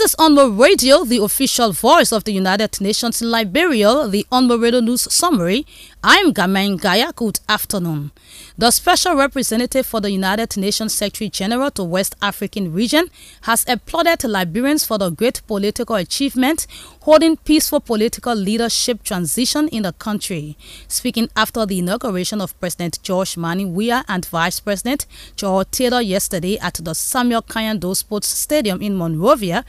This is Onmo Radio, the official voice of the United Nations in Liberia, the Onmo Radio News Summary. I'm Gamain Gaya. Good afternoon. The Special Representative for the United Nations Secretary General to West African region has applauded Liberians for the great political achievement holding peaceful political leadership transition in the country. Speaking after the inauguration of President George Mani Weah and Vice President Joel Taylor yesterday at the Samuel Kanyando Sports Stadium in Monrovia,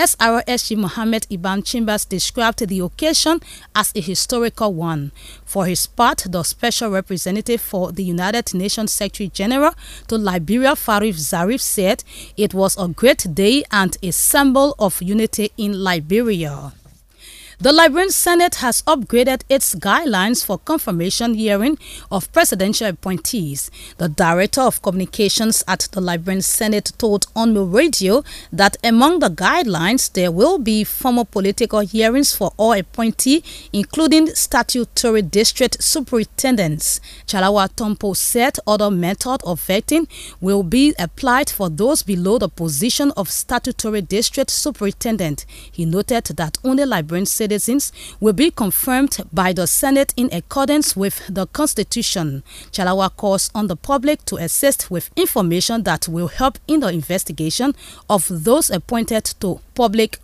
SRSG Mohammed Ibn Chambers described the occasion as a historical one. For his part, the Special Representative for the United Nations Secretary General to Liberia, Farif Zarif, said it was a great day and a symbol of unity in Liberia. The Liberian Senate has upgraded its guidelines for confirmation hearing of presidential appointees. The Director of Communications at the Liberian Senate told Onmo Radio that among the guidelines, there will be formal political hearings for all appointees, including statutory district superintendents. Chalawa Tompo said other method of vetting will be applied for those below the position of statutory district superintendent. He noted that only Liberian citizens will be confirmed by the Senate in accordance with the Constitution. Chalawa calls on the public to assist with information that will help in the investigation of those appointed to public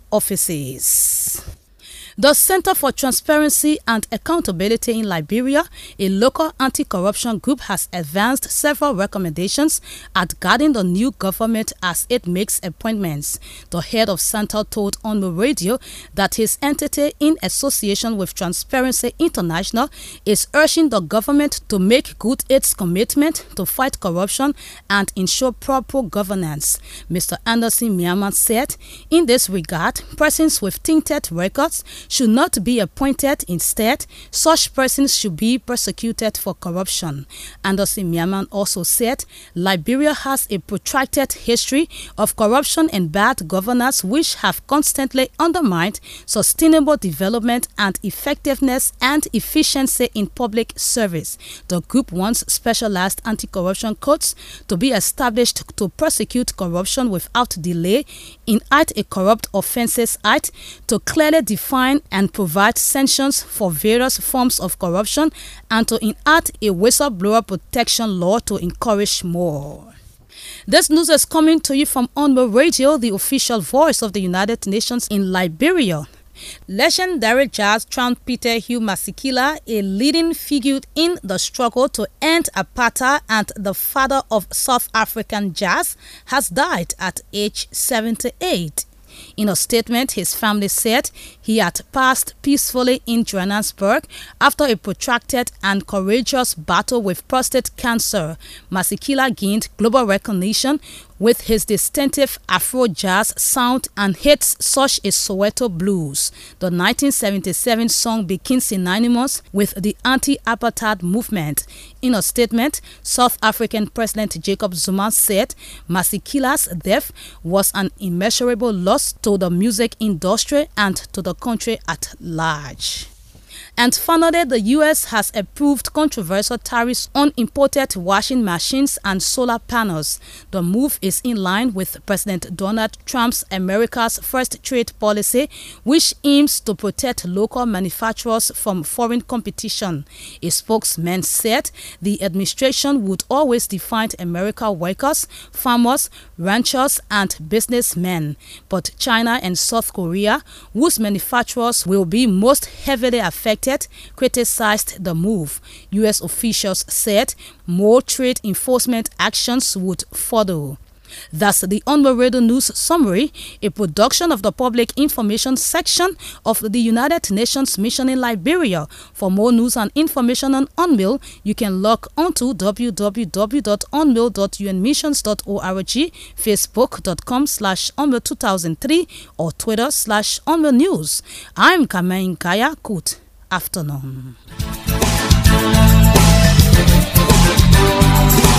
offices. The Center for Transparency and Accountability in Liberia, a local anti-corruption group, has advanced several recommendations at guiding the new government as it makes appointments. The head of Center told Onmo Radio that his entity, in association with Transparency International, is urging the government to make good its commitment to fight corruption and ensure proper governance. Mr. Anderson Myanmar said, in this regard, persons with tainted records should not be appointed. Instead, such persons should be prosecuted for corruption. Anderson Myanmar also said Liberia has a protracted history of corruption and bad governance which have constantly undermined sustainable development and effectiveness and efficiency in public service. The group wants specialized anti-corruption courts to be established to prosecute corruption without delay, enact a corrupt offences act to clearly define and provide sanctions for various forms of corruption, and to enact a whistleblower protection law to encourage more. This news is coming to you from Onmo Radio, the official voice of the United Nations in Liberia. Legendary jazz trumpeter Hugh Masekela, a leading figure in the struggle to end apartheid and the father of South African jazz, has died at age 78. In a statement, his family said he had passed peacefully in Johannesburg after a protracted and courageous battle with prostate cancer. Masekela gained global recognition with his distinctive Afro-jazz sound and hits such as Soweto Blues. The 1977 song became synonymous with the anti-apartheid movement. In a statement, South African President Jacob Zuma said Masekela's death was an immeasurable loss to the music industry and to the country at large. And finally, the U.S. has approved controversial tariffs on imported washing machines and solar panels. The move is in line with President Donald Trump's America's First trade policy, which aims to protect local manufacturers from foreign competition. A spokesman said the administration would always defend American workers, farmers, ranchers, and businessmen. But China and South Korea, whose manufacturers will be most heavily affected, criticized the move. U.S. officials said more trade enforcement actions would follow. That's the Onmo Radio News Summary, a production of the Public Information Section of the United Nations Mission in Liberia. For more news and information on UNMIL, you can log on to www.unmil.unmissions.org, facebook.com/UNMIL2003 or twitter/UNMILnews. I'm Kamain Kaya. Good afternoon.